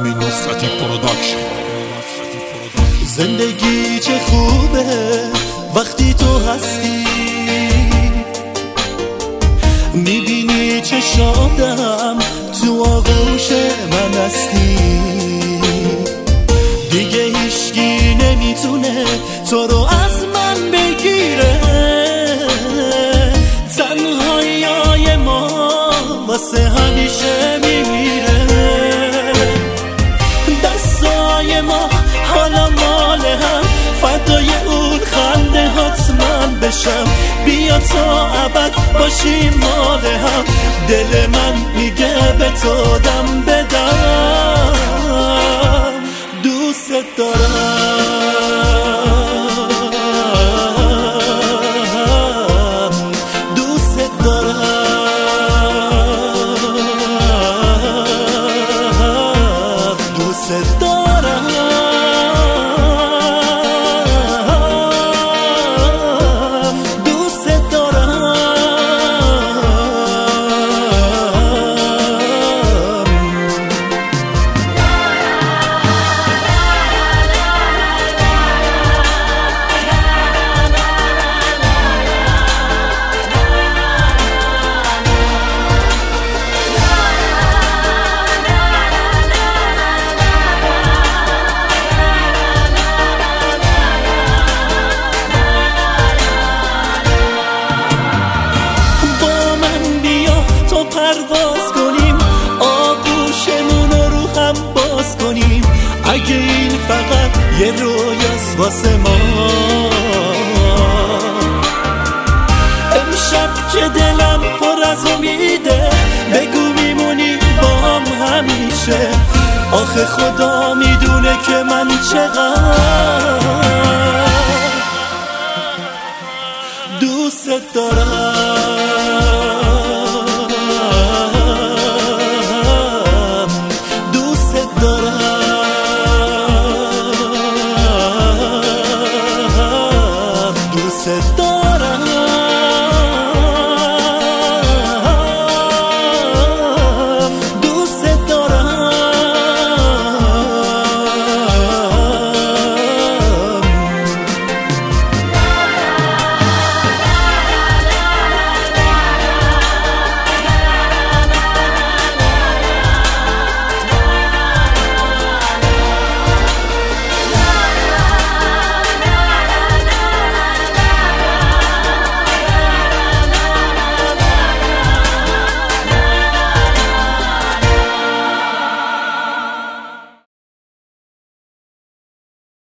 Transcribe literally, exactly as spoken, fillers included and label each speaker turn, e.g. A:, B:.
A: امین نصرتی پروداکشن.
B: زندگی چه خوبه وقتی تو هستی، میبینی چه شادم تو آغوش من هستی. دیگه هیچکی نمیتونه تو رو از من بگیره، تنهایی ما واسه همیشه میمیره. دستای ما حالا مال هم، فدای اون خنده حتما بشم. بیا تا ابد باشیم مال هم، دل من میگه به تو دم بدم. دوست دارم، دوست دارم، دوست دارم، دوست دارم. پرواز کنیم، آغوشمون رو هم باز کنیم. اگه این فقط یه رویاست واسه ما، امشب که دلم پر از امیده، بگو میمونی با هم همیشه. آخه خدا میدونه که من چقدر دوست دارم.